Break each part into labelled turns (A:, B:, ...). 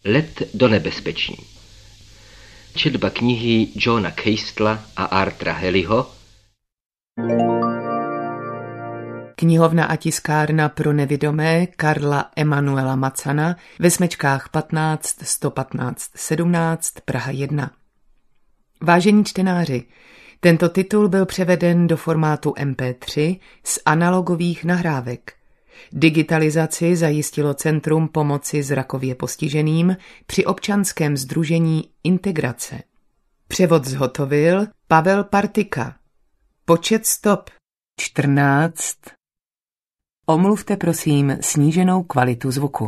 A: Let do nebezpečí. Četba knihy Johna Castla a Arthura Haleyho.
B: Knihovna a tiskárna pro nevidomé Karla Emanuela Macana ve Smečkách 15 115 17 Praha 1. Vážení čtenáři, tento titul byl převeden do formátu MP3 z analogových nahrávek. Digitalizaci zajistilo Centrum pomoci zrakově postiženým při občanském sdružení Integrace. Převod zhotovil Pavel Partika. Počet stop 14. Omluvte prosím sníženou kvalitu zvuku.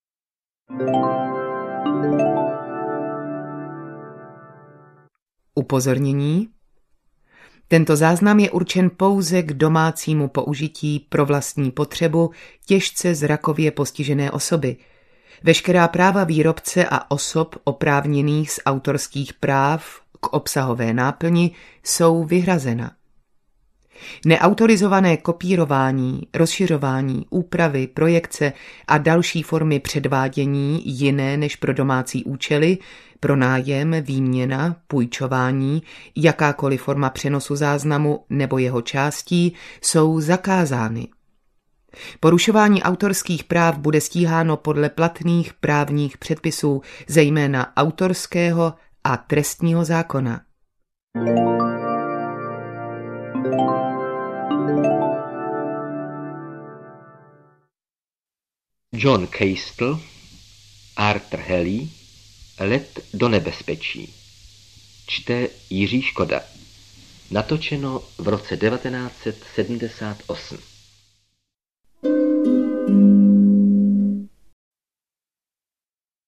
B: Upozornění. Tento záznam je určen pouze k domácímu použití pro vlastní potřebu těžce zrakově postižené osoby. Veškerá práva výrobce a osob oprávněných z autorských práv k obsahové náplni jsou vyhrazena. Neautorizované kopírování, rozšiřování, úpravy, projekce a další formy předvádění jiné než pro domácí účely, pronájem, výměna, půjčování, jakákoliv forma přenosu záznamu nebo jeho částí jsou zakázány. Porušování autorských práv bude stíháno podle platných právních předpisů, zejména autorského a trestního zákona.
A: John Castle, Arthur Haley, Let do nebezpečí. Čte Jiří Škoda. Natočeno v roce 1978.